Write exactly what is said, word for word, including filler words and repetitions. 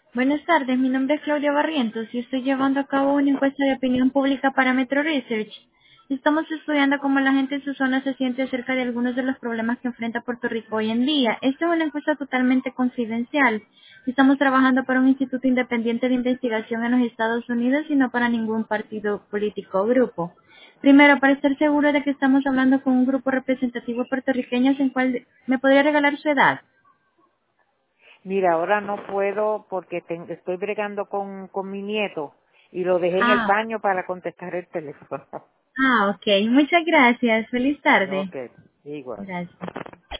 Buenas tardes, mi nombre es Claudia Barrientos y estoy llevando a cabo una encuesta de opinión pública para Metro Research. Estamos estudiando cómo la gente en su zona se siente acerca de algunos de los problemas que enfrenta Puerto Rico hoy en día. Esta es una encuesta totalmente confidencial. Estamos trabajando para un instituto independiente de investigación en los Estados Unidos y no para ningún partido político o grupo. Primero, para estar seguro de que estamos hablando con un grupo representativo puertorriqueño, ¿en cual me podría regalar su edad? Mira, ahora no puedo porque ten- estoy bregando con, con mi nieto y lo dejé en el Ah, baño para contestar el teléfono. ah, ok. Muchas gracias. Feliz tarde. Ok, igual. Gracias.